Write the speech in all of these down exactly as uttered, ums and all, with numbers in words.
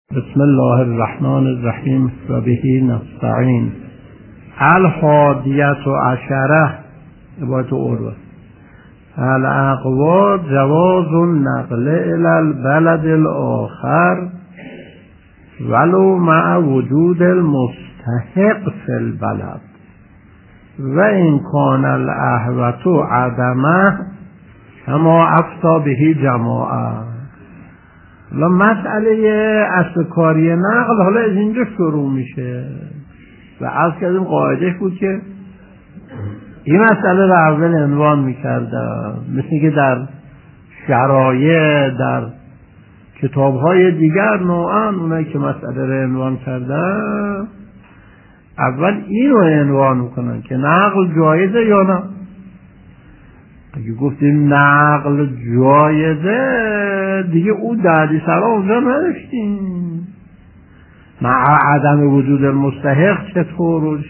بسم الله الرحمن الرحیم و به نستعین. الحادیة عشره عبارت عروه. الاقوا جواز النقل الى البلد الاخر ولو مع وجود المستحق في البلد و این کان الاهوة عدمه کما افتا به جماعه. حالا مسئله اصل کاری نقل حالا از اینجا شروع میشه و از کردیم قاعدش بود که این مسئله رو اول عنوان میکردم، مثل که در شرایع در کتابهای دیگر نوعا اونایی که مسئله رو عنوان کردن اول این رو عنوان میکنن که نقل جایزه یا نه. اگه گفتیم نقل جایزه دیگه او دردی سرا اونجا نداشتیم. مع عدم وجود المستحق چطور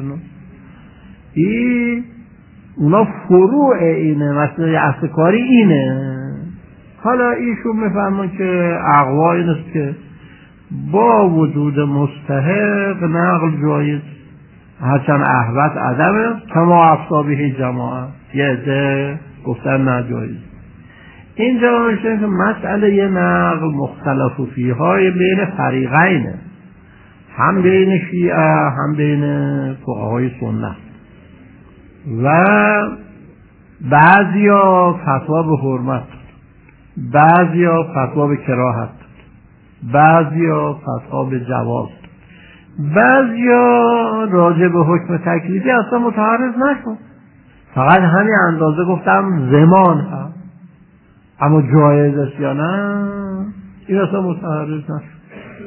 این اونا فروع اینه، مثلا اصل کاری اینه. حالا ایشون میفهمن که اقوا این است که با وجود مستحق نقل جایز هرچند احوت عدمه کما افتا به جماعه یه عده گفتن ناجایز. اینجا میشه که مسئله یه نقل مختلف و فیهای بین فریقینه، هم بین شیعه هم بین فقهای سنت و بعضیا فتوا به حرمت، بعضیا فتوا به کراهت، بعضیا فتوا به جواز، بعضیا راجع به حکم تکلیفی اصلا متعرض نشد، فقط همین اندازه گفتم زمان هست اما جایز است یا نه این اصلا متعرض نشد.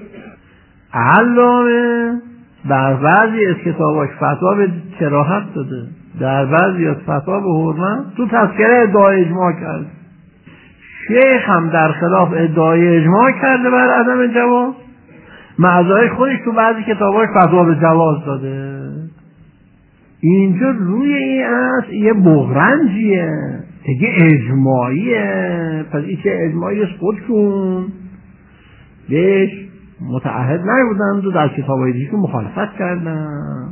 علامه در بعضی از کتاباش فتوا به کراهت داده، در بعضی از فتوا به حرمت، تو تذکره ادعای اجماع کرده. شیخ هم در خلاف ادعای اجماع کرده بر عدم جواز، معذای خودش تو بعضی کتاباش فتوا به جواز داده. اینجا روی این اصل یه بغرنجیه دیگه، اجماعیه. پس این که اجماعی خودشون بهش متعهد نبودن و در کتابای دیگه مخالفت کردن.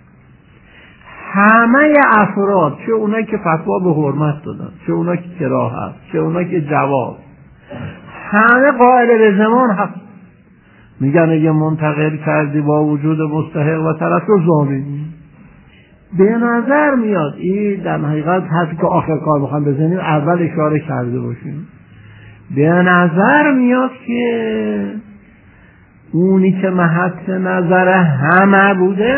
همه افراد، چه اونایی که فتوا به حرمت دادن، چه اونایی که کراهت، چه اونایی که جواز، همه قائل به زمان هست. میگن اگه منتقل کردی با وجود مستحق و طرف رو ضامنی. به نظر میاد این در حقیقت حرفی که آخر کار بخوام بزنیم اول اشاره کرده باشیم. به نظر میاد که اونی که محط نظر همه بوده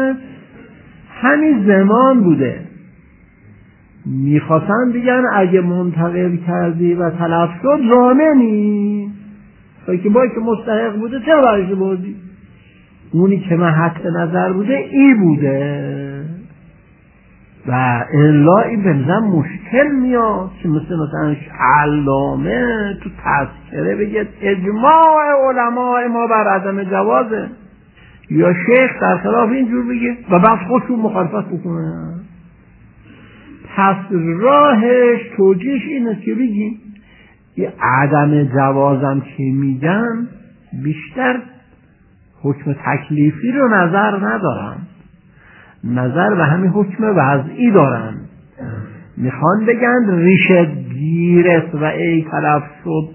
همین زمان بوده. میخواستن بگن اگه منتقل کردی و تلف شد ضامنی، تا که باید که مستحق بوده چرا برش بودی؟ اونی که محط نظر بوده ای بوده و الا این بنظر مشکل میاد که مثل مثلا علامه تو تذکره بگه اجماع علماء ما بر عدم جوازه، یا شیخ در خلاف اینجور بگه و بعد خودشون مخالفت بکنه. پس راهش توجیهش اینه که بگیم یه عدم جوازم که میگن بیشتر حکم تکلیفی رو نظر ندارن، نظر به همین حکم وضعی دارن. میخوان بگن ریشه گیرت و ای طرف شد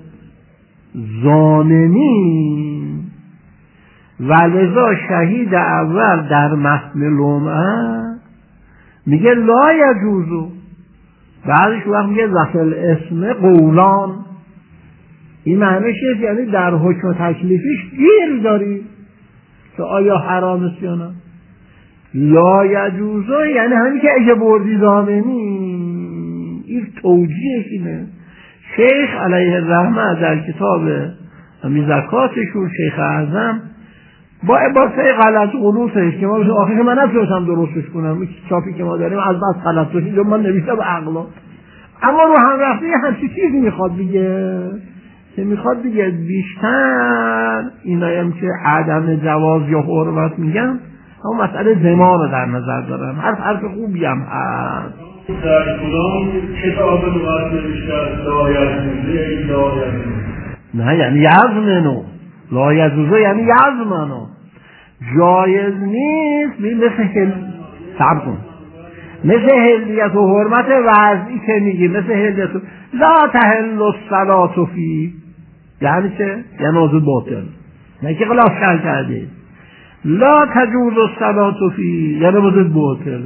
ضامنی و لذا شهید اول در متن لمعه میگه لا یجوزو، بعدش وقت میگه ذکر اسم قولان. این معنیش یعنی در حکم تکلیفیش گیر داری که آیا حرام است یا نه. لا یجوزو یعنی همین که اگه بردی ضامنی. این توجیهش اینه. شیخ علیه الرحمه در کتاب همین زکاتشون شیخ اعظم با عبارت غلط قلوسش که ما بشه آخر که من نتونستم درستش کنم، این چاپی که ما داریم از بس غلط داشتیم جو من نویسته به عقلا، اما رو هم رفته یه همچی چیزی میخواد بگه که میخواد بگه بیشتر اینایم که عدم جواز یا حرمت میگن اما مسئله زمان رو در نظر دارن. حرف حرف خوبی هم هست. در کدام کتاب لغت نوشته لا یجوزه لا یجوزه نه یعنی یزمنو لا یجوزه یعنی یزمنو، جایز نیست. مثل هل صبر کن، مثل هلیت و حرمت وضعی که میگی، مثل هلیت لا تحل الصلاة فی، یعنی چه؟ یعنی موضوع باطل، نه که خلاف شرع کرده. لا تجوز الصلاة فی یعنی موضوع باطله.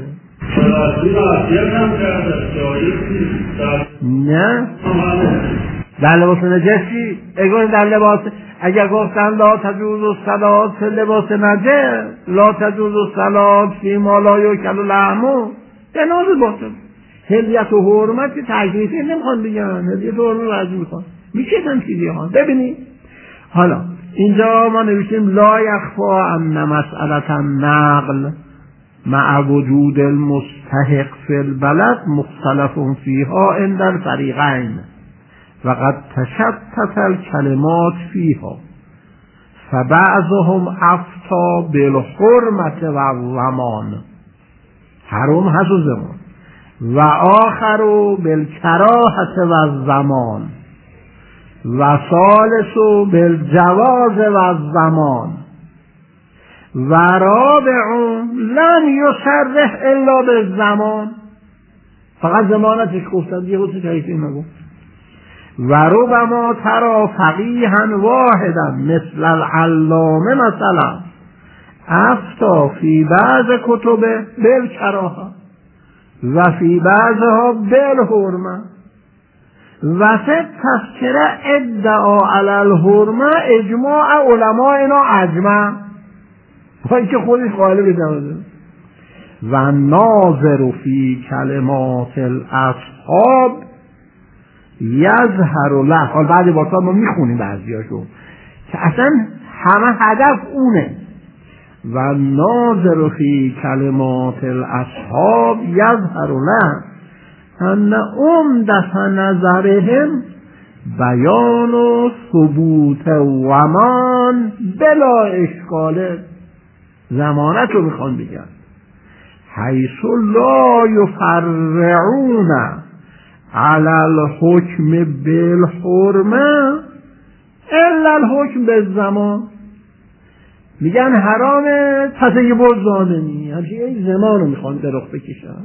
نه در لباس نجسی اگر در لباس اگر گفتن لا تجوز الصلاة فی لباس نجس، لا تجوز الصلاة فی ما لا یؤکل لحمه، به نوع باطل. هلیت و حرمت که تکلیفی نمیخوان بگن، هلیت و حرمت وضعی میخوان میشدن چیزی ها. ببینید حالا اینجا ما نوشتیم لا یخفا ان مسئلة النقل مع وجود المستحق فی البلد مختلف فیها عند الفریقین و قد تشتت الکلمات فیها فبعضهم افتی بالحرمة و الضمان، حرام هست و زمان، و آخر بالکراهة و الضمان، و ثالث بالجواز و الضمان، و رابع لم یصرح الا بالزمان، فقط زمانتش گفتن دیگه خودش تایفی نگو. و ربما ترى فقیها واحدا مثل العلامه مثلا افتا فی بعض کتب بالکراهه و فی بعضها بالحرمه و فی التذکره ادعا علی الحرمه اجماع علمائنا اجمع، این که خودش غالب جوازه. و ناظر فی کلمات الاصحاب یظهر له، حال بعضی بارتا ما میخونیم بعضیاشو که اصلا همه هدف اونه. و ناظر فی کلمات الاصحاب یظهر له ان عمدة نظرهم بیان و ثبوت ومان بلا اشکال، زمانت رو میخوان بگن، حیث لا یفرعون علی الحکم بالحرمه الا الحکم بالزمان، میگن حرامه پس یه بار زامنی، همچه یک زمان رو میخوان به رخ بکشن.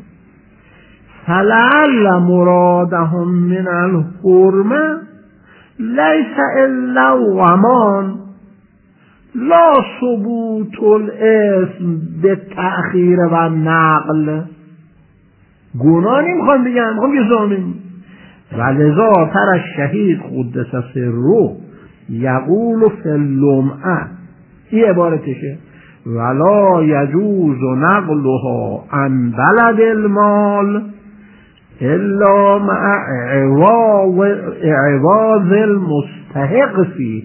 فلعل مرادهم من الحرمه لیس الا ومان لا ثبوت الاسم به تأخیر و نقل، گناه نمیخوان بگن، میخوان بگن زامنی. و لذا تر الشهید قدس سره یقول فی اللمعه، این عبارتشه، ولا یجوز نقلها عن بلد المال الا مع اعواض المستحق فیه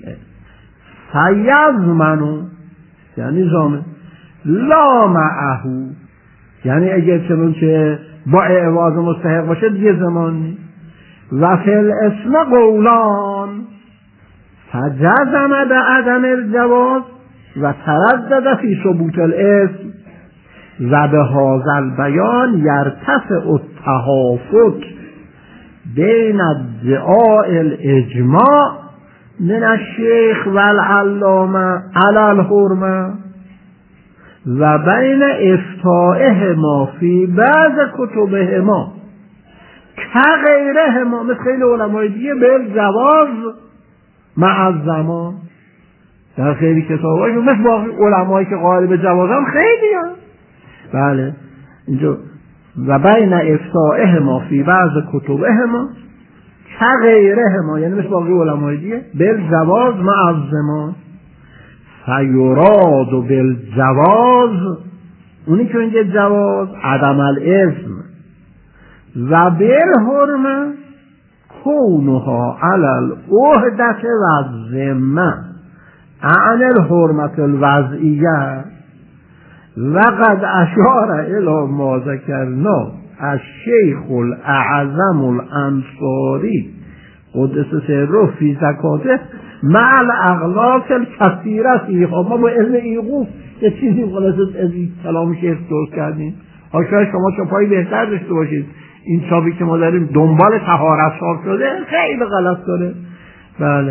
فیضمنو، یعنی زامن، لا معهو یعنی اگر چنانچه با اعواض مستحق باشه دیگه زمان نیست. و فی الاسم قولان فجزم بعدم الجواز و تردد فی ثبوت الاسم و به هذا البیان یرتفع التهافت بین ادعاء الاجماع من الشیخ و العلامه علی الحرمه و بین افتائهما فی بعض کتبهما که غیرهما، مثل خیلی علمای دیگه، به جواز مع الزمان، در خیلی کتابایی مثل باقی علمایی که قائل به جواز هم خیلی هم. بله اینجا و بین افتائهما فی بعض کتبهما که غیرهما، یعنی مثل باقی علمای دیگه، به جواز مع الزمان. فیراد و بالجواز، اونی که اینجا جواز عدم الاسم، و بالحرمه کونها علی العهدة و الذمه عن الحرمة الوضعیه و قد اشار الی ما ذکرنا الشیخ الاعظم الانصاری قدس سره فی زکاته مع الاغلاق الکثیره فیها. ما با علم ایقوف یه چیزی خلاصه از این کلام شیخ درست کردیم. شاید شما چاپایی بهتر داشته باشید، این چاپی که ما داریم دنبال طهارت چاپ شده خیلی غلط داره. بله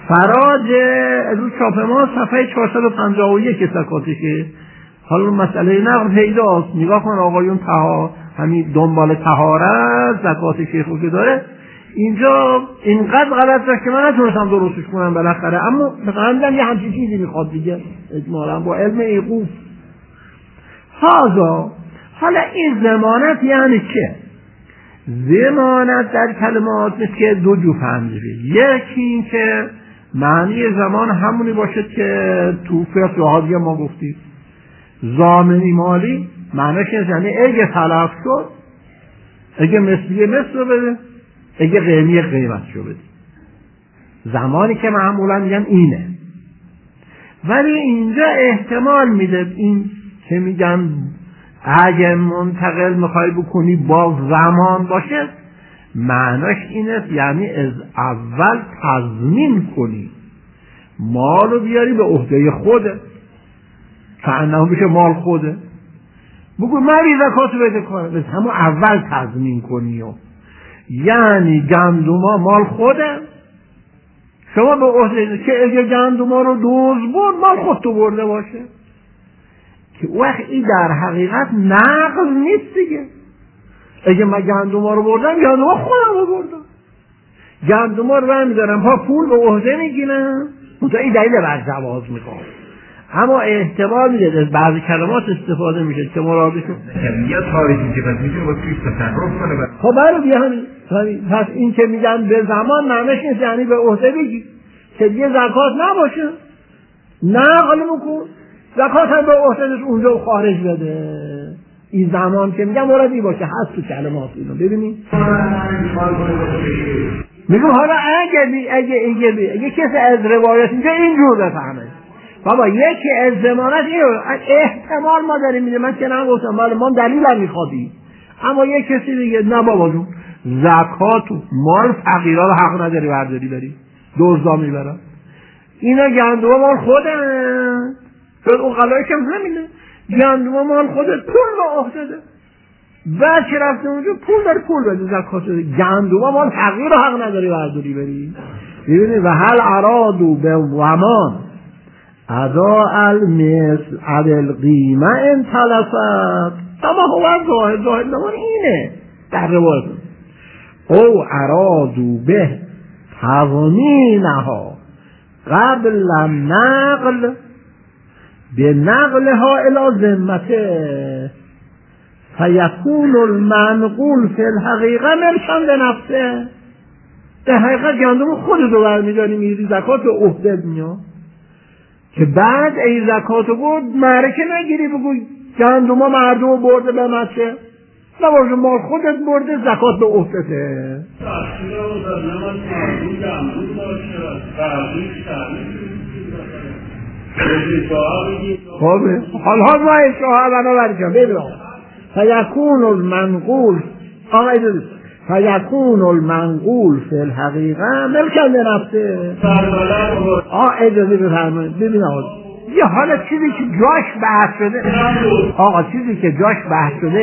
فراج رو چاپ ما صفحه چهارصد و پنجاه و یک زکاتشه. حالا مسئله نقل پیداست، نگاه کن آقایون تها همین دنبال طهارت زکات شیخو که داره اینجا اینقدر غلط داشت که من نتونستم درستش کنم بالاخره، اما بفهمدم یه همچین چیزی میخواد دیگه اجمالا با علم ایقوف. هازا حالا این ضمانت یعنی چه؟ ضمانت در کلمات مثل که دو جو فهم داره. یکی این که معنی زمان همونی باشد که تو فقه حاضی ما گفتیم ضامنی مالی معنیش یعنی اگه تلف شد اگه مثلی مثل رو بده اگه قیمی قیمت شو بده، زمانی که معمولا میگن اینه. ولی اینجا احتمال میده این که میگن اگه منتقل میخوای بکنی با زمان باشه معنیش اینه یعنی از اول تضمین کنی مالو بیاری به عهده خوده که انه بشه مال خوده، بگو من بی زکاتو بده کنم بس همون اول تضمین کنی و یعنی گندوما مال خوده شما به عهده که اگه گندوما رو دوز برد مال خودتو برده باشه که وقت این در حقیقت نقل نیست دیگه. اگه من گندوما رو بردم گندوما خودم رو بردم، گندوما رو برمیدارم ها پول به عهده میگیرم منطقه این دلیل بر جواز میخوام. اما احتمال میده از بعضی کلمات استفاده میشه که مرادشون یه تاریخی که پس میتونه با توی تصرف کنه. خب برای بیا همین پس این که میگن به زمان معنیش نیست یعنی به عهده بگی که دیگه زکات نباشه نقل میکن زکات هم به عهده اونجا خارج بده. این زمان که میگم مرادی باشه هست تو کلمات اینو ببینید. میگم حالا اگه بی اگه اگه بی اگه کسی از روایت اینجا اینجور بفهمه بابا یکی از ضمانت احتمال ما داریم میده من که نگفتم ولی ما دلیل هم میخوادیم، اما یک کسی دیگه نه بابا جون زکات و مال فقیرا رو حق نداری برداری بری دزدا میبرن اینا گندوما مال خودن چون اون قلایش هم همینه گندوما مال خودت پول به عهده ده بعد که رفته اونجا پول داری پول بده زکات ده گندوما مال فقیر رو حق نداری برداری بری. ببینید و هل ارادو به ومان ادا المثل عدل قیمه ان تلفت اما هو ظاهر ظاهر نمان اینه در روایت او ارادو به تضمینها قبل نقل به نقلها الى ذمته فیکون المنقول فی الحقیقه ملکا به نفسه. در حقیقت گندم خودتو برمیداری میری زکات و عهده میاد که بعد ای زکاتو برد معرکه نگیری بگو گندما مردم برده به مچه نباشه مال خودت برده زکات به عهدته. خب حال حال ما اشتها بنا برکن ببینم فیکون المنقول آقای دوست فیکون المنقول فی الحقیقه ملکن به نفسه. آه اجازه بفرمایید ببین آقا یه حالا چیزی که جاش بحث شده آقا چیزی که جاش بحث شده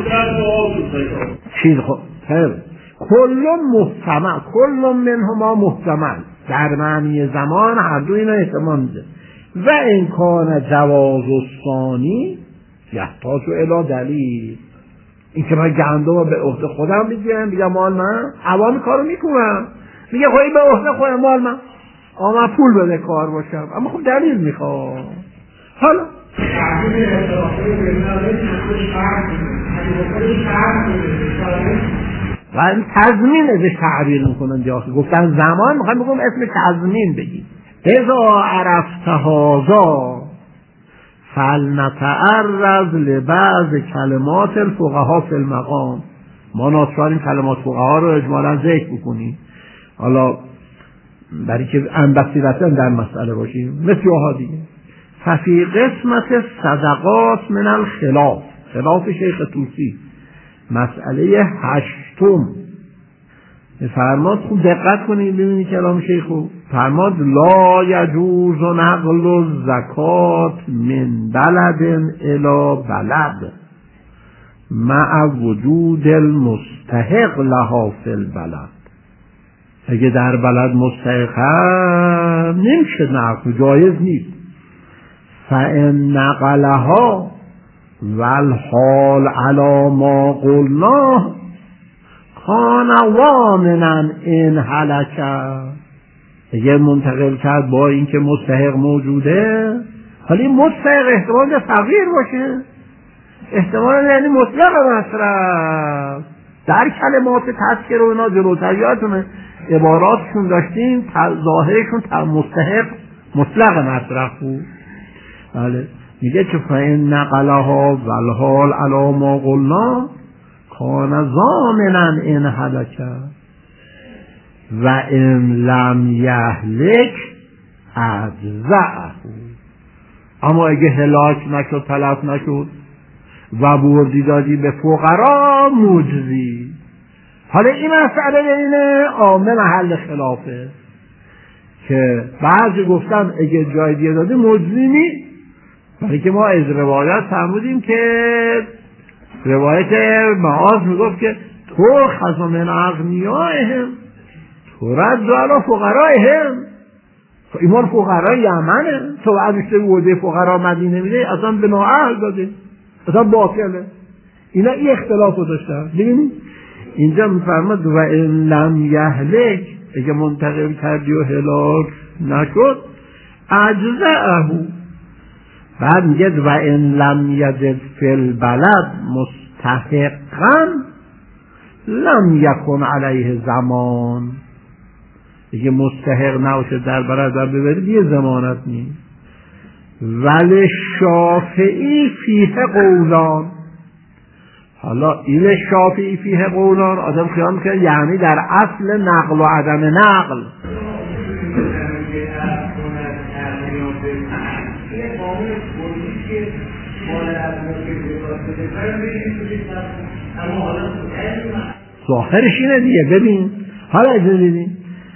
چیز خب کل محتمل کل منهما محتمل در معنی زمان هر دو اینا احتمال میده و این کان جواز الثانی یحتاج الی دلیل. این که من گندم به عهده خودم بگیرم بگم مال من عوام کارو میکنم میگه خواهی به عهده خودم مال من آما پول بده کار باشم اما خب دلیل میخوام. حالا و تضمین ازش تعبیر میکنن دیگه گفتن زمان میخوام بگم اسم تضمین بگید اذا عرفت هذا فلنتعرض لبعض کلمات الفقهاء فی المقام. ما ناچاریم کلمات فقها رو اجمالا ذکر بکنیم حالا برای که انبسیرتاً در مسئله باشیم مثل ها دیگه. ففی قسمت صدقات من الخلاف خلاف شیخ طوسی مسئله هشتم فرماد خوب دقت کنید ببینید کلام شیخو فرماد لا یجوز نقل الزکات من بلد الی بلد مع وجود المستحق لها فی البلد. اگه در بلد مستحق هم نمیشه نقل، جایز نیست. فإن نقلها والحال علی ما قلنا کان ضامنا ان هلک. اگه منتقل کرد با اینکه مستحق موجوده، حالی مستحق احتمال فقیر باشه، احتمال یعنی مطلق مصرف. در کلمات تذکر و اینا جلوتر یادتونه عباراتشون داشتیم ظاهرشون مستحق مطلق مصرف بود. بله میگه که فإن نقلها والحال علی ما قلنا کان ضامنا ان هلک و ان لم یهلک اجزأه. اما اگه هلاک نشد، تلف نشد و بردی دادی به فقرا مجزی. حالا این مسئله اینه عامل محل خلافه که بعضی گفتن اگه جای دیگه دادی مجزی نیست، ولی که ما از روایت فرمودیم که روایت معاذ میگفت که تو خذ من اغنیائهم ترد علی فقرائهم. ایمان فقرای یمنه، تو بعدش بوده فقرا مدینه میده، اصلا به نااهل داده، اصلا باطله. اینا این اختلاف رو داشتن. ببینید اینجا میفرماد و ان لم یهلک، اگه منتقل کردی و هلاک نشد اجزأه. بعد میگه و ان لم یجد فی البلد مستحقا لم یکن علیه زمان. اگه مستحق نباشه در بلد و ببرید یه ضمانت نیست. ولی شافعی فیه قولان. حالا این شافعی فیه قولان آدم خیال میکنه یعنی در اصل نقل و عدم نقل. ظاهرش اینه دیگه. ببین حالا اجازه ببین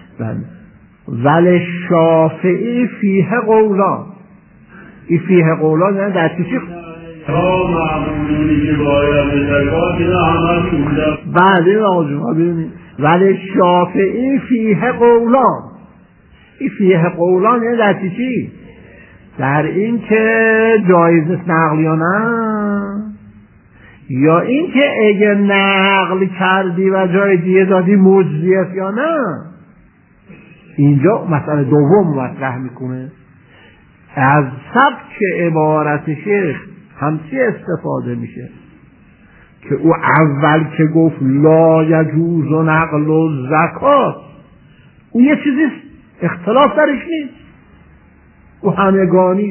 ولی شافعی فیه قولان. این فیه قولان یعنی در چیزی تا معمولی که باید به ترکات اینا همه کنده. بعد این آجوم ها ببینید ولی شافعی فیه قولان. این فیه قولان یعنی در چیزی در این که جایز است نقل یا نه، یا این که اگه نقل کردی و جای دیگه دادی مجزی است یا نه. اینجا مسئله دوم مطرح میکنه. از سبک عبارت شیخ همچی استفاده میشه که او اول که گفت لا یجوز و نقل و زکات، او یه چیزی اختلاف درش نیست، او همگانی.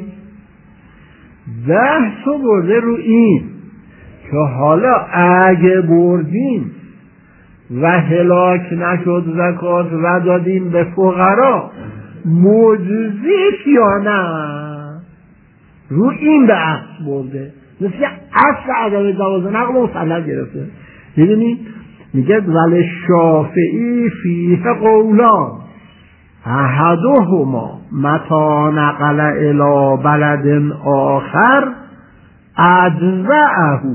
بحث و برده رو این که حالا اگه بردیم و هلاک نشد زکات و دادیم به فقرا مجزیش یا نه، رو این به اصل برده، مثل اصل عدم جواز نقل مسلط گرفته. ببینید میگه ولی شافعی فیه قولان احدهما متى نقل الی بلد آخر اجزأه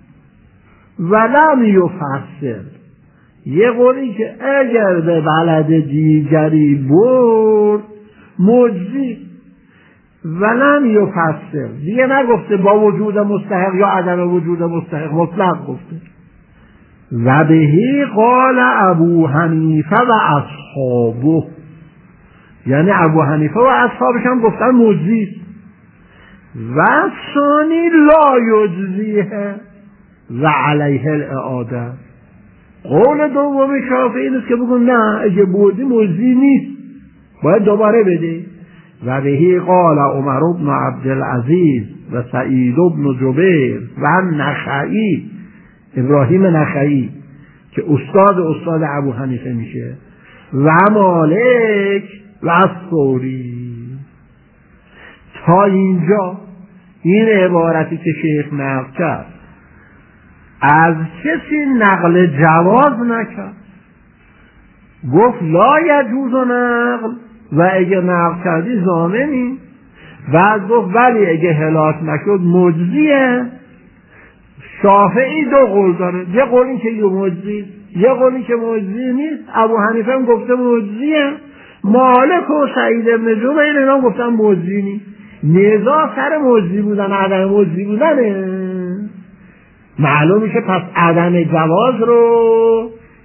ولم یفصل. یه قولی که اگر به بلد دیگری برد مجزی ولم یفصل، دیگه نگفته با وجود مستحق یا عدم وجود مستحق، مطلق گفته. و بهی قال ابو حنیفه و اصحابه، یعنی ابو حنیفه و اصحابش هم گفتن مجزی. و ثانی لا یجزیه و علیه الاعاده. قول دوم شافعی اینه که بگن نه اگه بودی مجزی نیست، باید دوباره بده. و بهی قال عمر بن عبدالعزیز و سعید بن جبیر و نخعی، ابراهیم نخعی که استاد استاد ابو حنیفه میشه، و مالک و ثوری. تا اینجا این عبارتی که شیخ نقل کرد از کسی نقل جواز نکرد، گفت لا یجوز نقل و اگه نقل کردی ضامنی، بعد گفت ولی اگه هلاک نشد مجزیه. شافعی دو قول داره، یه قول این که یه مجزی یه قولی که مجزی نیست، ابو حنیفه هم گفته مجزیه، مالک و سعید بن جبیر اینا گفتن مجزی نیست. نزاع سر مجزی بودن عدم مجزی بودنه. معلوم میشه پس عدم جواز رو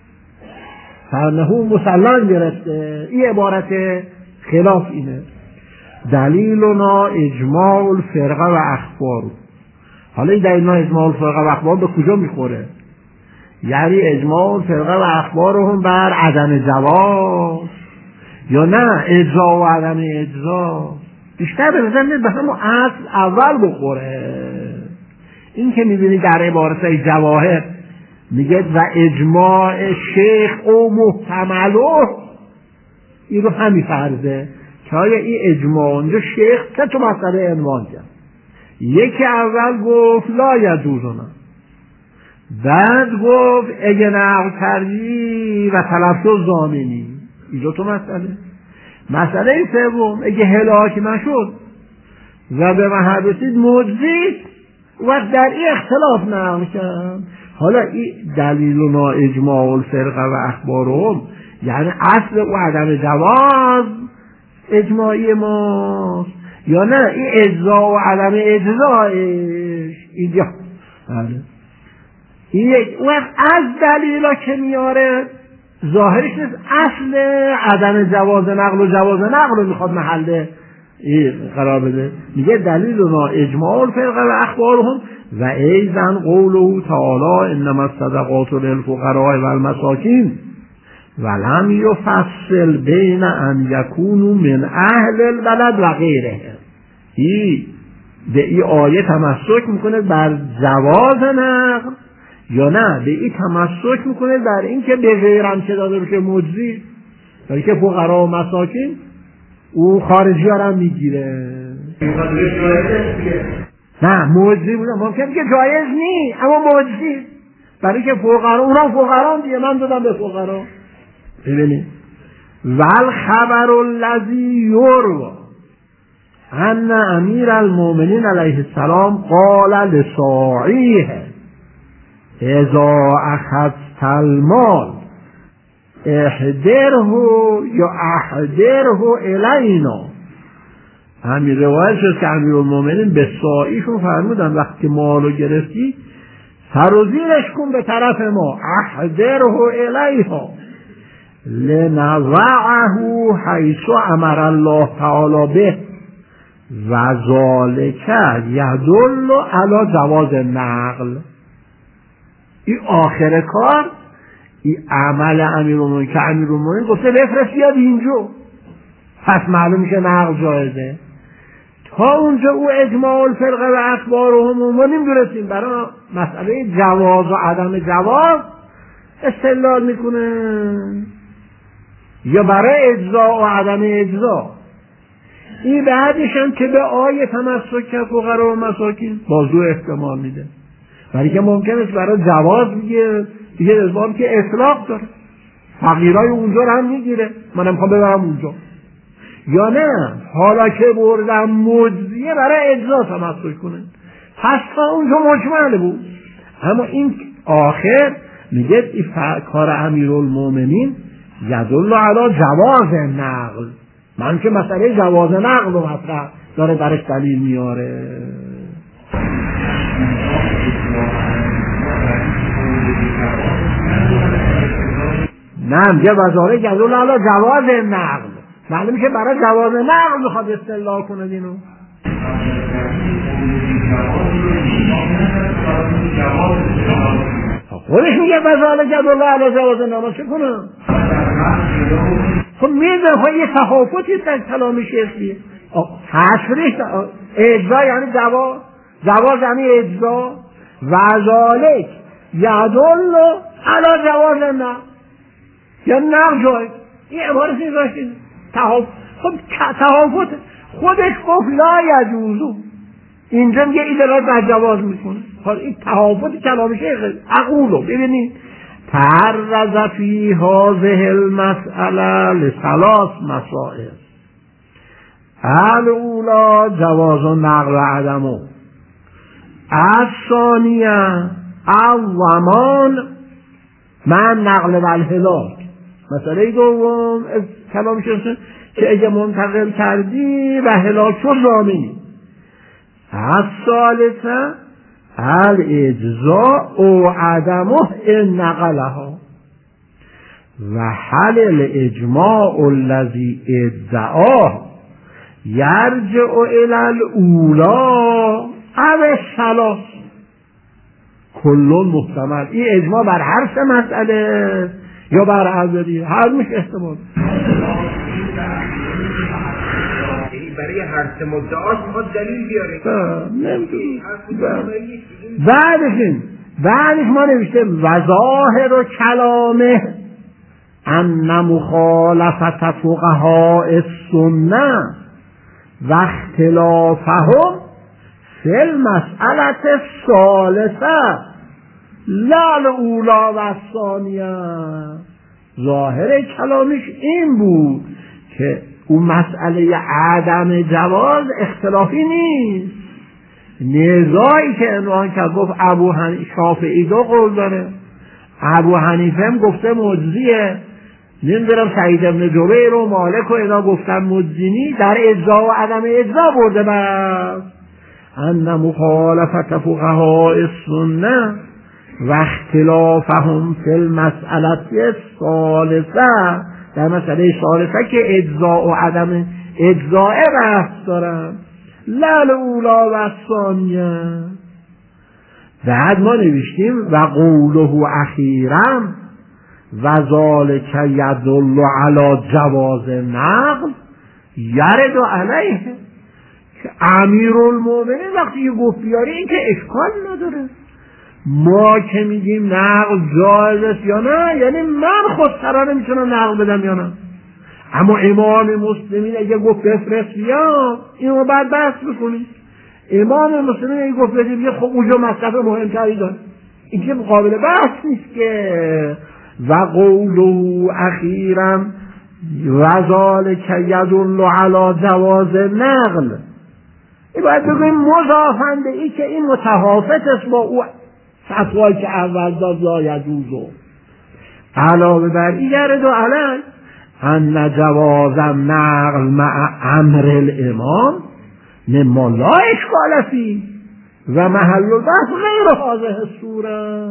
فرنهو مسلم گرفته. این عبارت خلاف اینه. دلیلنا اجماع الفرقه و اخبار. حالا این دلیلنا اجماع الفرقه و اخبار به کجا میخوره؟ یعنی اجماع الفرقه و اخبار هم بر عدم جواز یا نه اجزا و عدم اجزا؟ بیشتر به نظر میاد به همون اصل اول بخوره. این که میبینی در عبارت جواهر میگه و اجماع شیخ او محتمله، این رو همی فرضه که آیا این اجماع اونجا شیخ که تو مسئله عنوان کرد. یکی اول گفت لا یجوزنا، بعد گفت اگه نقل کردی و تلفظ ضامنی، اینجا تو مسئله. مسئله سوم اگه هلاک نشد و به محل رسید مجزی و در این اختلاف نقل کرد. حالا این دلیلنا اجماع الفرقه و اخبارهم یعنی اصل و عدم جواز اجماعی ماست یا نه این اجزا و عدم اجزایش اینجا. این وقت از دلیلا که میاره ظاهرش نیست اصل عدم جواز نقل و جواز نقل رو میخواد محل قرار بده. میگه دلیلنا اجماع الفرقه و اخبارهم و ایضا قوله تعالی انما الصدقات للفقراء والمساکین ولم یفصل بین ان یکونوا من اهل البلد و غیره. این به این آیه تمسک میکنه بر جواز نقل یا نه به این تمسک میکنه بر این که به غیرم چه داده بشه مجزی، برای که فقرا و مساکین او خارجی ها هم میگیره. نه مجزی بودن ممکن که جایز نی اما مجزی، برای که فقرا اونا فقرا دیگه من دادم به فقرا. ببینید والخبر الذی یروی ان امیر المؤمنین علیه السلام قال لصاعیه اذا اخذت المال احضره یا احضره الینا. همین روایت شد که امیر المؤمنین به ساعیشون فرمودن وقتی مالو گرفتی سر و زیرش کن به طرف ما، احضره الیها لنضعه حیث امر الله تعالی به و ذالک یدل علی جواز نقل. این آخر کار این عمل امیرالمومنین که امیرالمومنین گفته بفرست بیاد اینجا، پس معلوم میشه نقل جایزه. تا اونجا او اجماع الفرقه و اخبارهم ما نمیدونستیم برای مسئله جواز و عدم جواز استدلال میکنه یا برای اجزا و عدم اجزا. این بعدش هم که به آیه تمسک کرد فقرا و مساکین بازو احتمال میده، برای که ممکنه برای جواز میگه دیگه اسباب که اطلاق داره، فقیرای اونجا رو هم میگیره منم میخوام ببرم اونجا، یا نه حالا که بردم مجزیه برای اجزا تمسک کنه، پس تا اونجا مجمل بود. اما این آخر میگه این کار امیرالمومنین یدل علی جواز نقل، من که مسئله جواز نقل رو مطرح داره درش دلیل میاره. نه میگه وزاره یدل علی جواز نقل، معلومه که برای جواز نقل میخواد استدلال کنه اینو. خودش میگه وزاره یدل علی جواز نقل، چه کنم؟ خب میدن خواهی یه تحافظی در کلام شیخیه. تصریح اجزا یعنی جواز، جواز یعنی اجزا و ذالک یدل علی جواز نقل یا نقل جایز. این عبارت نیست تحافظ. خب تحافظ خودش گفت لا یجوزو، اینجا میگه این دلالت بر جواز میکنه. حالا این تحافظ کلام شیخ اقولو ببینید تعرض فی هذه المسئله لثلاث مسائل. الاولی جواز نقل و عدمه، الثانیه الضمان من نقل و الهلاک. مسئله دوم از کلام شده که اگه منتقل کردی و هلاک شد ضامنی. از ثالثه الاجزاء او عدمه ان نقلها و حل الاجماع الذی ادعاه یرجع الی الاولا او الثلاث کل محتمل. این اجماع بر هر سه مسئله یا بر عددی هر میشه احتمال. برای هر سه مدعاش میخواد دلیل بیاره. نمیدونی بعدش بعدش ما نوشتیم و ظاهر و کلامه ان مخالفت فقهاء السنه و اختلافهم فی المسئله الثالثه لا الاولی و الثانیه. ظاهر کلامش این بود که اون مسئله عدم جواز اختلافی نیست. نزاعی که عنوان کرد گفت ابو حنیفه شافعی دو قول داره، ابو حنیفه هم گفته مجزیه، نمیدونم سعید بن جبیر و مالک و اینا گفتن مجزینی، در اجزا و عدم اجزا برده بس ان مخالفت فقهاء السنه و اختلافهم فی المسئله الثالثه، در مسئله ثالثه که اجزا و عدم اجزاء بحث دارن لال اولا و الثانیه. بعد ما نوشتیم و قوله اخیرا و ذالک یدل علی جواز نقل یرد علیه که امیرالمومنین وقتی یه گفت بیاری این که اشکال نداره. ما که میگیم نقل جایز است یا نه، یعنی من خودسرانه میتونم نقل بدم یا نه، اما امام مسلمین اگه گفت بفرست بیام اینو بعد بحث بکنیم. امام مسلمین اگه گفت بدیم یه خب اونجا مصرف مهمتری داره، این که مقابل بحث نیست که. و قوله اخیرا و ذالک یدل علی جواز نقل، این باید بگویم مضافن به این که این متحافظ است با او فتوایی که اول داد لا یجوزو. علاوه بر این گرد و علن ان جواز نقل مع امر الامام مما لا اشکال فیه و محل البحث غیر هذه الصوره.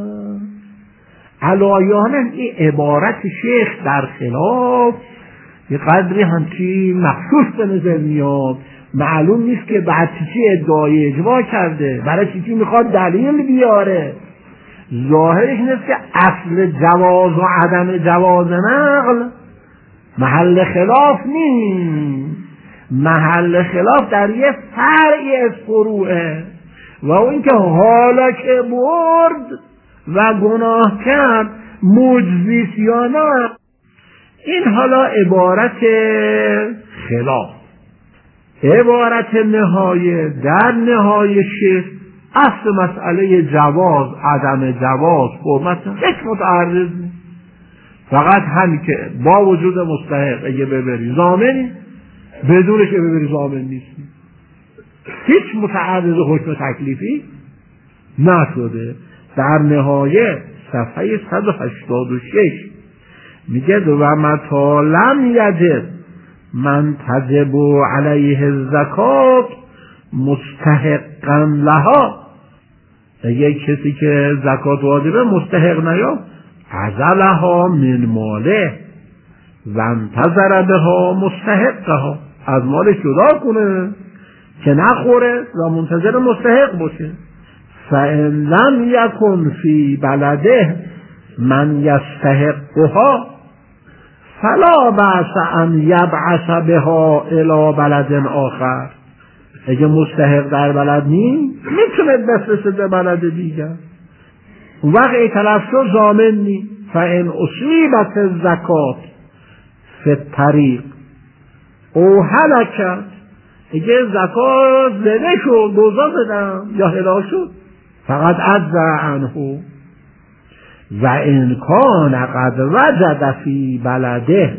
علایانا این عبارت شیخ در خلاف یه قدری همچی مخصوص به نظر میاد، معلوم نیست که بعد چی ادعای اجماع کرده، برای چی چی میخواد دلیل بیاره. ظاهرش نیست که اصل جواز و عدم جواز نقل محل خلاف نیست، محل خلاف در یه فرعی از فروعه و اون که حالا که برد و گناه کرد مجزیست یا نه. این حالا عبارت خلاف. عبارت نهایه در نهایه شیخ اصل مسئله جواز عدم جواز فرمت هیچ متعرض نیست، فقط همین که با وجود مستحق اگه ببری ضامنی، بدونش که ببری ضامن نیستی، هیچ متعرض حکم تکلیفی نشده. در نهایه صفحه صد و هشتاد و شش میگه و متا لم یجد من تجب علیه الزکات مستحقا لها، اگه کسی که زکات واجبه مستحق نیافت عزلها من ماله و انتظر بها مستحقها، از مال جدا کنه که نخوره و منتظر مستحق باشه. فإن لم یکن فی بلده من یستحقها فلا بأس ان یبعث بها الی بلد آخر، اگه مستحق در بلد نیست میتونه بفرسته به بلد دیگر، وقتی طرف شد ضامن نیست. فإن اصیبت الزکات فی الطریق او هلکت، اگه زکات زده شد دوزا زدم یا هلاک شد فقط عجز عنه و ان کان قد وجد فی بلده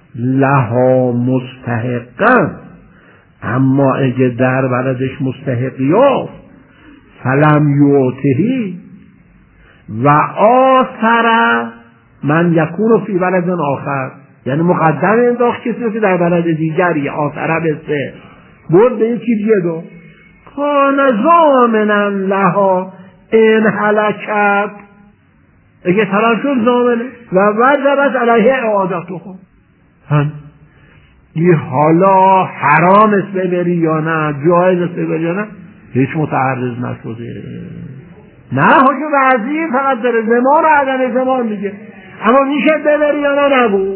لها مستحقا، اما اگه در بلدش مستحق یافت فلم یعطه و آثر من یکون فی بلد آخر، یعنی مقدم انداخت کسی که در بلد دیگری آثره به سه برد به یکی دیگه دو کان ضامنا لها این هلکت، اگه طرف شد زامنه و وجبت علیه اعادتو خود هم این حالا حرام است ببری یا نه، جایز است ببری یا نه، هیچ متعرض نشده. نه حکم وضعی فقط داره، زمان و عدم زمان میگه، اما میشه ببری یا نه نبو.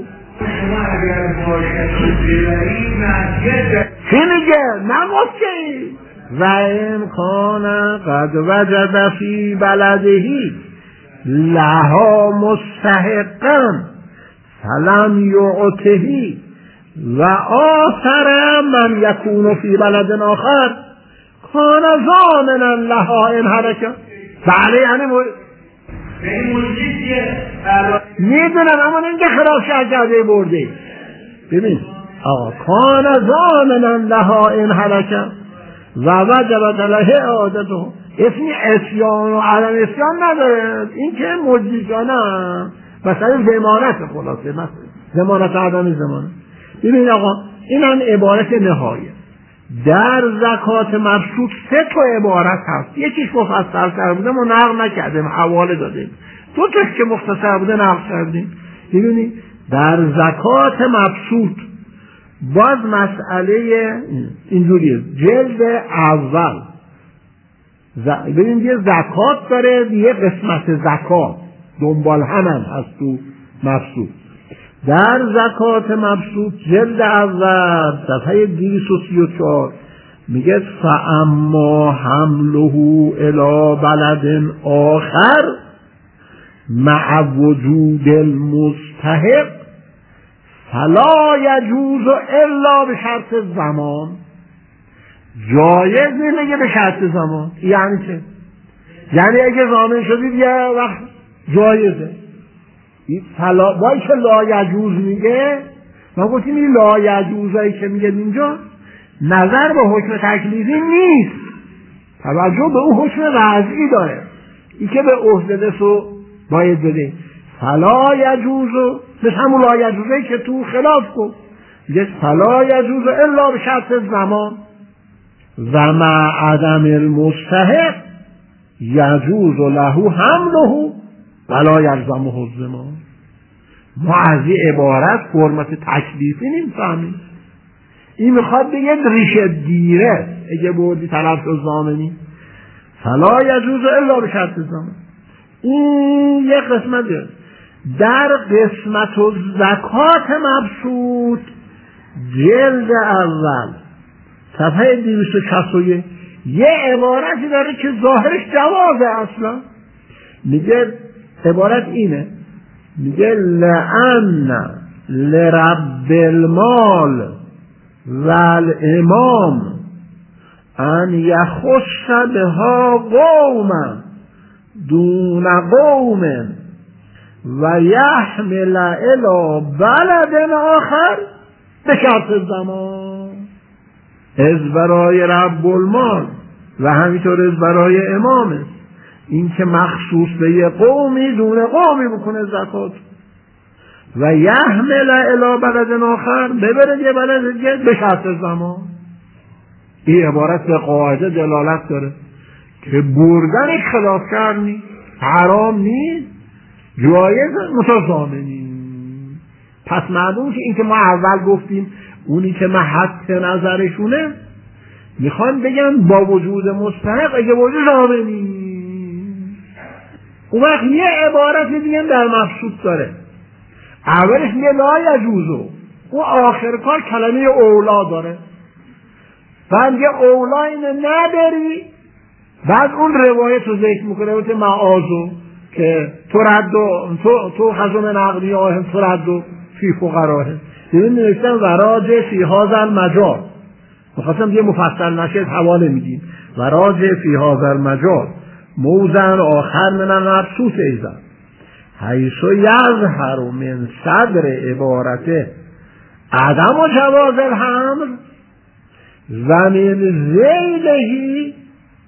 چی میگه؟ نگفتی و این کان قد وجد فی بلدهی لها مستحقا فلم یعطهی و آثر من یکون فی بلد آخر کان ضامنا لها این حرکه. بله یعنی میدونم، اما اینکه خلاف شرکرده برده. ببین آقا کان ضامنا لها این حرکه و وجبت علیه اعادته، اسمی اسیان و عدم اسیان نداره، این که مجزیانه مثلا ضمانت، خلاصه مثلا ضمانت عدم ضمانت. ببین آقا این هم عبارت نهایه. در زکات مبسوط سه تا عبارت هست، یکیش مفصل تر بوده ما نقل نکردیم، حواله دادیم، دو تاش که مختصر بوده نقل کردیم. ببینید در زکات مبسوط باز مسئله اینجوریه، جلد اول ببین یه زکات داره، یه قسمت زکات دنبال همن هست تو مبسوط. در زکات مبسوط جلد اول صفحه دویست و سی و چهار میگه فاما حمله الی بلد آخر مع وجود المستحق فلا یجوز الا به شرط زمان. جایز نمیگه به شرط زمان. یعنی چه؟ یعنی اگه ضامن شدید یه وقت جایزه. فلا وای که لا یجوز میگه، ما گفتیم این لا یجوزایی که میگه اینجا نظر به حکم تکلیفی نیست، توجه به اون حکم وضعی داره، این که به عهده سو باید بده. فلا یجوز مثل همون لا یجوزایی که تو خلاف گفت، میگه فلا یجوز الا به شرط زمان و مع عدم المستحق یجوز له حمله ولا یلزمه الزمان. ما از این عبارت فرمت تکلیفی نمیفهمیم. این میخواد بگه ریشه دیره، اگه بردی طرف رو زامنی فلا یجوز الا به شرط زمان. این یک قسمت داره. در قسمت و زکات مبسوط جلد اول صفحه دویست و شصت و یک یه عبارتی داره که ظاهرش جوازه. اصلا میگه عبارت اینه، میگه لأن لرب المال و الامام ان یخص بها قوما دون قوم و یحمل الی بلد آخر به شرط زمان. از برای رب المال و همینطور از برای امامه، این که مخصوص به یه قومی دون قومی بکنه زکات و یحمل الی بلد آخر ببره یه بلد دیگه به شرط زمان. این عبارت به قاعده دلالت داره که بردنش خلاف کرد نیست، حرام نیست، جایز متضامنی. پس معلوم که این که ما اول گفتیم اونی که محط نظرشونه میخوان بگن با وجود مستحق اگه وجود ضامنی. اون وقت یه عبارت دیگه در مبسوط داره، اولش میگه لا یجوزو، اون آخر کار کلمه اولا داره، بعد میگه اولا اینه نداری، بعد اون روایت رو ذکر میکنه روایت معاذو که تردو تو تو خزم نقلی آهم تردو فی فقراه. دیدیم نوشتن وراج فی هذا المجال، میخواستم یه مفصل نشه حواله میدیم وراج فی هذا المجال موزن آخر من المبسوط ایزن حیث یظهر من صدر عبارته عدم و جواز الحمل و من ذیلهی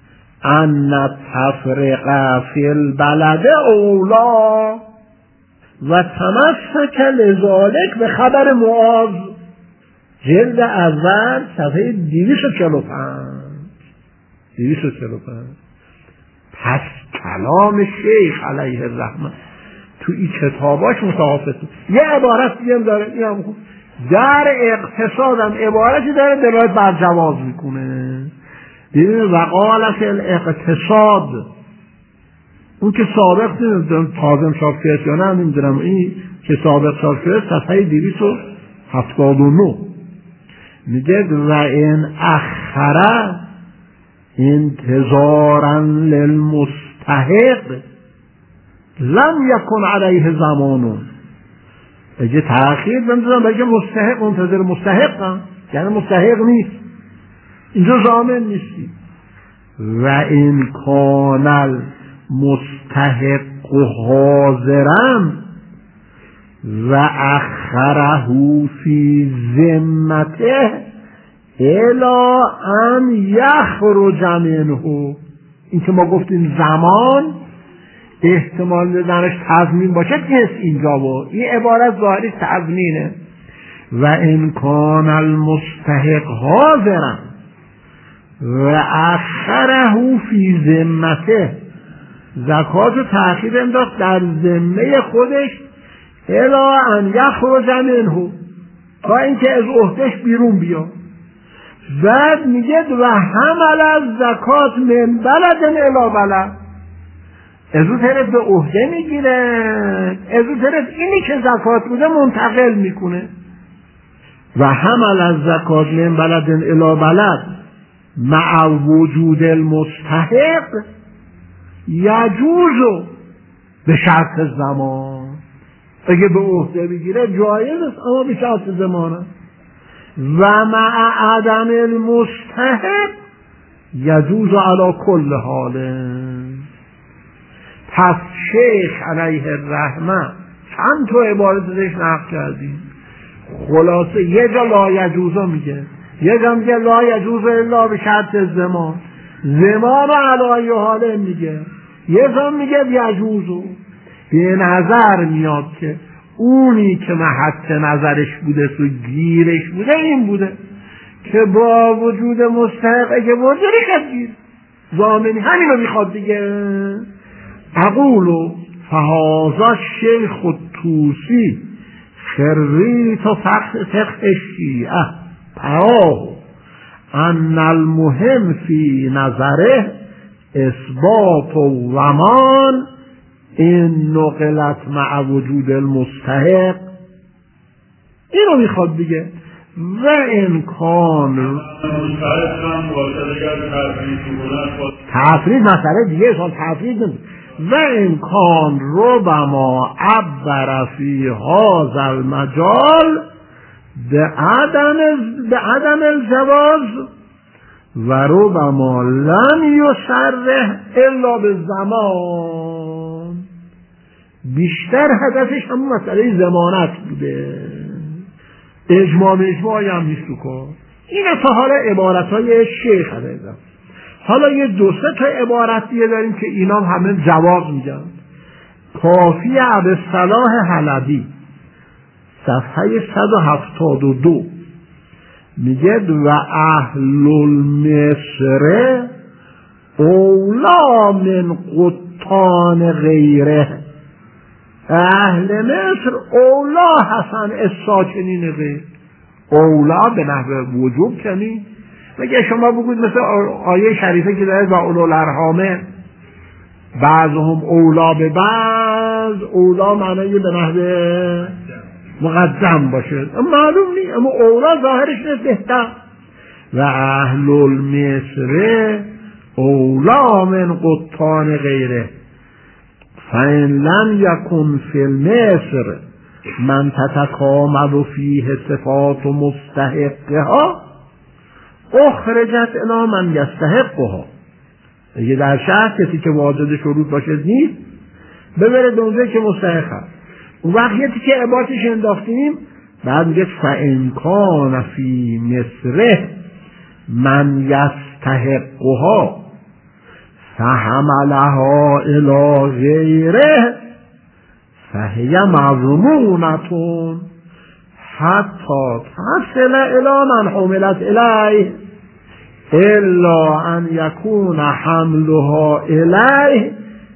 ان تفرق فی البلد اولا. و تمسک لذالک به خبر معاذ، جلد اول صفحه دویست و چهل و پنج. دویست و چهل و پنج. پس کلام شیخ علیه الرحمه تو این کتاباش متحافظ. یه عبارت دیگه هم داره، این هم خوب در اقتصاد هم عبارتی داره دلالت بر جواز میکنه. دیدین وقال فی الاقتصاد، اون که سابق نمیدونم تازه امشاب فرست یا نه نمیدونم، این که سابق شاب فرست صفحه دویست و هفتاد و نه میگه و این اخره انتظارا للمستحق لم یکن علیه زمانون. اگه تأخیر بندازم بگه مستحق منتظر مستحق هم، یعنی مستحق نیست، اینجا ضامن نیستی. و این کانل مستحق حاضرم و اخره فی ذمته الا ان یخرج منه. این که ما گفتیم زمان احتمال دانش تضمین باشه نیست اینجا، و این عبارت ظاهری تضمینه. و ان کان المستحق حاضرا و اخره فی ذمته، زکات و تأخیر انداخت در ذمه خودش الا ان یخرج منه، تا اینکه از عهدهش بیرون بیاد. بعد میگه و حمل از زکات من بلد الی بلد، از اون طرف به عهده میگیره، از اون طرف اینی که زکات بوده منتقل میکنه. و حمل از زکات من بلد الی بلد مع وجود المستحق یجوز به شرط زمان. اگه به عهده بگیره جایز است، اما به شرط زمانه. و مع عدم المستحق یجوز علی کل حال. پس شیخ علیه الرحمه چند تا عبارت ازش نقل کردیم، خلاصه یه جا لا یجوزا میگه، یه جا میگه لا یجوز الا به شرط زمان، زمان رو علی حاله میگه، یه جا میگه یجوزو. به نظر میاد که اونی که محط نظرش بوده تو گیرش بوده این بوده که با وجود مستحق اگه برده ریخت گیر ضامنی همین رو میخواد دیگه. اقولو فهازا شیخ توسی خریط و فقه شیعه پراه ان المهم فی نظره اثبات و زمان این نقلت مع وجود المستحق. اینو میخواد دیگه. و امکان تفرید مسئله دیگه سال تفرید نمید. و امکان ربما عبر فی هذا المجال به عدم به عدم الجواز و ربما لم یصرح الا به زمان. بیشتر هدفش همون مسئله زمانت بوده، اجماع اجماعی هم نیست تو کار. این تا حالا عبارت های شیخ هستن. حالا یه دو سه تا عبارت دیگه داریم که اینا همه جواز میگن. کافی ابوالصلاح حلبی صفحه صد و هفتاد و دو میگه و اهل المصر اولا من قطان غیره. اهل مصر اولا حسن از ساکنین غیر. اولا به نحو وجوب کنی. مگه شما بگوید مثل آیه شریفه که داره با اولو الارحامه بعضهم اولا به بعض، اولا معنی به نحو مقدم باشه معلوم نیست، اما اولا ظاهرش نیست بهتر. و اهل المصر اولا من قطان غیره فإن لم يكن في المصر من تتكامل فيه صفات مستحقها اخرجت الی من یستحقها. اگه در شهر کسی که واجد شروط باشه نیست، ببره دونجه که مستحق هست. اون وقت یکی که عبارتش انداختیم بعد میگه فإن کان فی مصر من یستحقها فحملها الی غیره فهی مضمونتون حتی تصل الی من حملت الیه الا ان یکون حملها الیه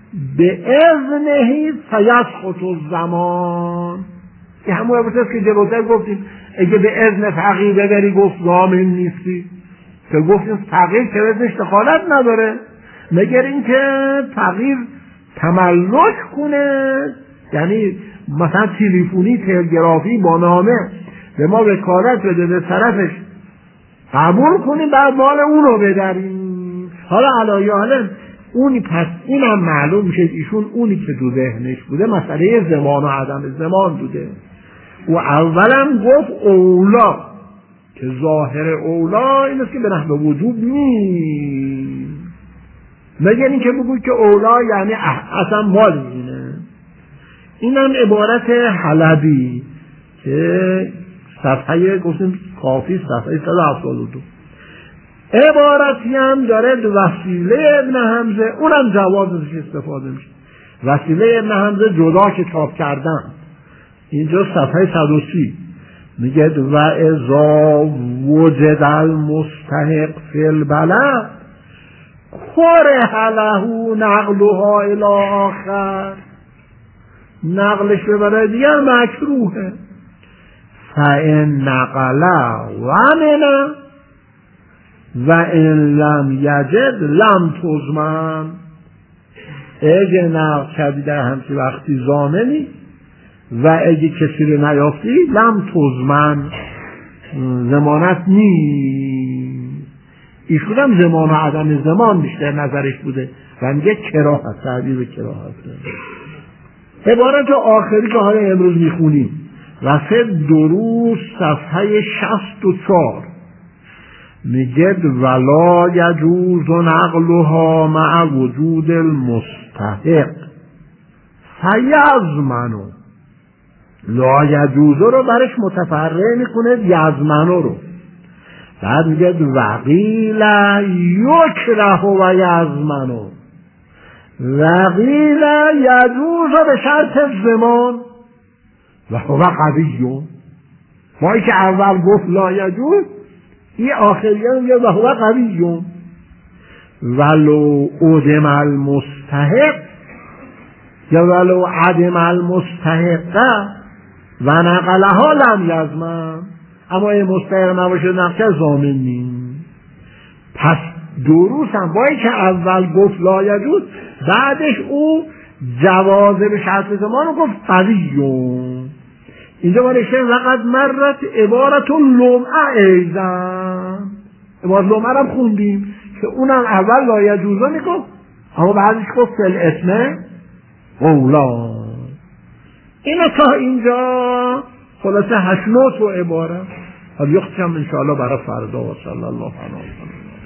باذنه فیسقط الزمان. این همون عبارت که جلوتر گفتیم اگه به اذن فقیه ببری گفت ضامن نیستی، که گفتیم فقیه که اذنش دخالت نداره، مگر اینکه فقیه تملک کنه، یعنی مثلا تلفنی تلگرافی با نامه به ما وکالت بده به طرفش قبول کنیم بعد مال اون رو بداریم. حالا علایه حالا اونی پس اینم معلوم میشه ایشون اونی که تو ذهنش بوده مسئله زمان و عدم زمان بوده. و اولم گفت اولا که ظاهر اولا این است که به نحو وجوب نیست، مگر این که بگوی که اولا یعنی اصلا مال اینه. اینم عبارت حلبی که صفحه گفتیم کافی صفحه صد و هفتاد و دو. عبارتی هم داره وسیله ابن حمزه، اونم جوازش استفاده میشه. وسیله ابن حمزه جدا که چاپ کردن اینجا صفحه صد و سی میگه و اذا وجد المستحق فی البلد کره له نقلها الی آخر، نقلش به بلد دیگر مکروهه. فان نقل و منه و ان لم یجد لم تضمن، اگه نقل کردی در همچی وقتی ضامنی و اگه کسی رو نیافتی لم تضمن، ضمانت نیست. ایشون هم زمان و عدم زمان بیشتر نظرش بوده و میگه کراهت، تعبیر به کراهت. عبارت آخری که حالا امروز میخونیم واسه دروس صفحه شصت و چهار میگه ولا یجوز نقلها مع وجود المستحق فیضمنو، لا یجوزو رو برش متفرع میکنه یضمنو رو، بعد میگه وقیل یکره و یضمنو، وقیل یجوزو به شرط زمان و هو قویون. ما که اول گفت لا یجوز، این آخریه میگه و هو قویون. ولو عدم المستحق یا ولو عدم المستحق و نقلها لم یضمن، اما این مستحق نباشه نقل ضامن نیست. پس دروس هم با که اول گفت لا یجوز بعدش او جواز به شرط زمان رو گفت قویون. اینجا ما نشه وقت مرت عبارت لمعه ایزن، عبارت لمعه هم خوندیم که اونم اول لا یجوزا میگفت اما بعدش گفت فل اسمه اولا. اینا تا اینجا خلاصه هشت نوت و عبارت. حالا یختم انشاءالله برای فردا و صلی الله علیه و سلم.